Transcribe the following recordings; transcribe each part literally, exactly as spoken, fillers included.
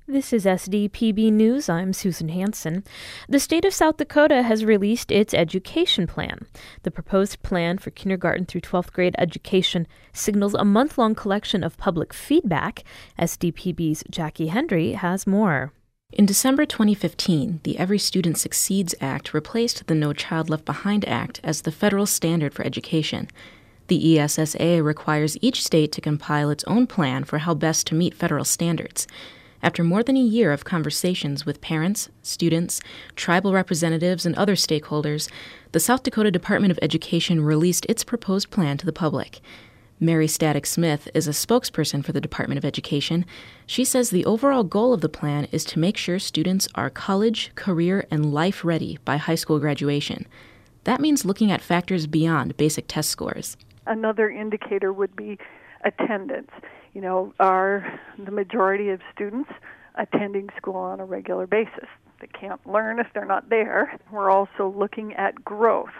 This is S D P B News. I'm Susan Hansen. The state of South Dakota has released its education plan. The proposed plan for kindergarten through twelfth grade education signals a month-long collection of public feedback. S D P B's Jackie Hendry has more. In December twenty fifteen, the Every Student Succeeds Act replaced the No Child Left Behind Act as the federal standard for education. The E S S A requires each state to compile its own plan for how best to meet federal standards. After more than a year of conversations with parents, students, tribal representatives, and other stakeholders, the South Dakota Department of Education released its proposed plan to the public. Mary Static Smith is a spokesperson for the Department of Education. She says the overall goal of the plan is to make sure students are college, career, and life ready by high school graduation. That means looking at factors beyond basic test scores. Another indicator would be attendance. You know, are the majority of students attending school on a regular basis? They can't learn if they're not there. We're also looking at growth.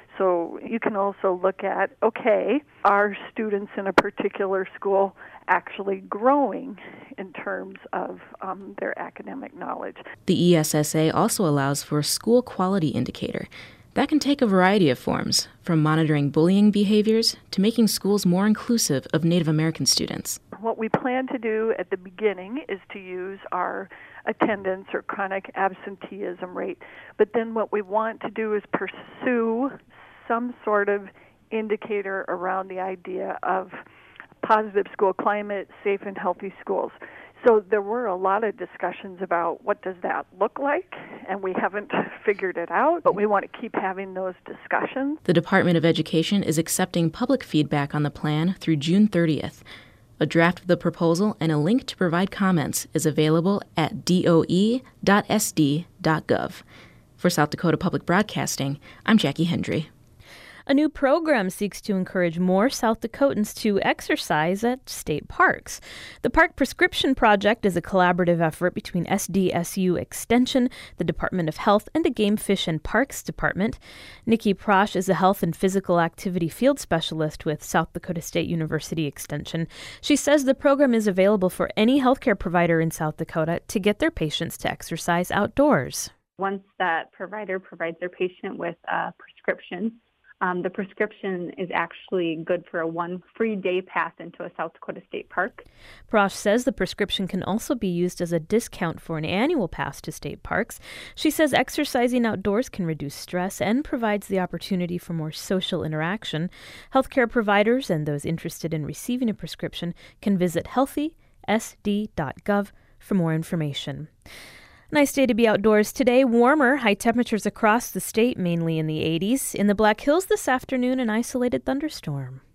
So you can also look at, okay, are students in a particular school actually growing in terms of um, their academic knowledge? The E S S A also allows for a school quality indicator. That can take a variety of forms, from monitoring bullying behaviors to making schools more inclusive of Native American students. What we plan to do at the beginning is to use our attendance or chronic absenteeism rate, but then what we want to do is pursue some sort of indicator around the idea of positive school climate, safe and healthy schools. So there were a lot of discussions about what does that look like, and we haven't figured it out, but we want to keep having those discussions. The Department of Education is accepting public feedback on the plan through June thirtieth. A draft of the proposal and a link to provide comments is available at d o e dot s d dot gov. For South Dakota Public Broadcasting, I'm Jackie Hendry. A new program seeks to encourage more South Dakotans to exercise at state parks. The Park Prescription Project is a collaborative effort between S D S U Extension, the Department of Health, and the Game, Fish, and Parks Department. Nikki Prosh is a health and physical activity field specialist with South Dakota State University Extension. She says the program is available for any healthcare provider in South Dakota to get their patients to exercise outdoors. Once that provider provides their patient with a prescription, Um, the prescription is actually good for a one free day pass into a South Dakota state park. Prosh says the prescription can also be used as a discount for an annual pass to state parks. She says exercising outdoors can reduce stress and provides the opportunity for more social interaction. Healthcare providers and those interested in receiving a prescription can visit healthy s d dot gov for more information. Nice day to be outdoors today. Warmer, high temperatures across the state, mainly in the eighties. In the Black Hills this afternoon, an isolated thunderstorm.